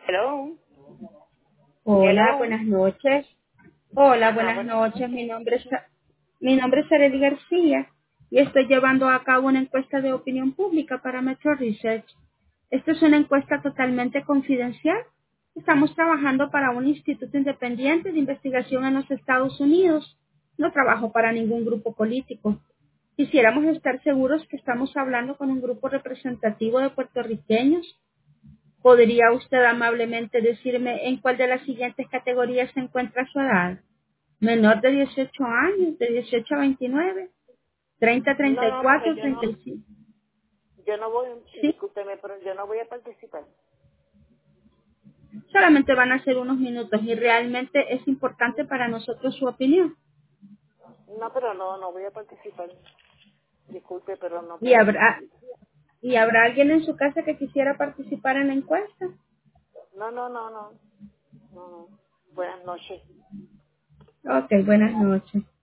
Hello. Hola, Hello. buenas noches. Hola, Ajá, buenas buenas noches. noches. Mi nombre es Arely García y estoy llevando a cabo una encuesta de opinión pública para Metro Research. Esta es una encuesta totalmente confidencial. Estamos trabajando para un instituto independiente de investigación en los Estados Unidos. No trabajo para ningún grupo político. Quisiéramos estar seguros que estamos hablando con un grupo representativo de puertorriqueños. ¿Podría usted amablemente decirme en cuál de las siguientes categorías se encuentra su edad? Menor de 18 años, de 18 a 29, 30 a No, no, porque 34, 35. yo no voy, Sí, discúlpeme, pero yo no voy a participar. solamente van a ser unos minutos y realmente es importante para nosotros su opinión. No, pero no voy a participar. Disculpe, pero no ¿Y puedo. habrá alguien en su casa que quisiera participar en la encuesta? No. Buenas noches. Ok, buenas noches.